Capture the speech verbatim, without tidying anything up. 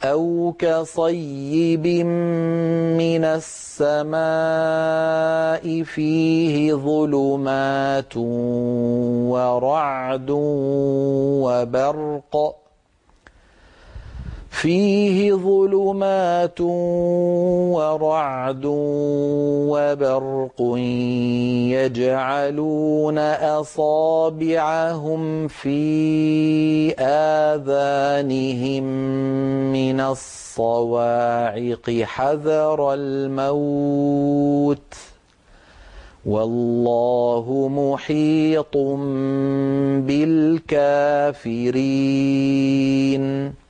أو كصيب من السماء فيه ظلمات ورعد وبرق فيه ظلمات ورعد وبرق يجعلون أصابعهم في آذانهم من الصواعق حذر الموت والله محيط بالكافرين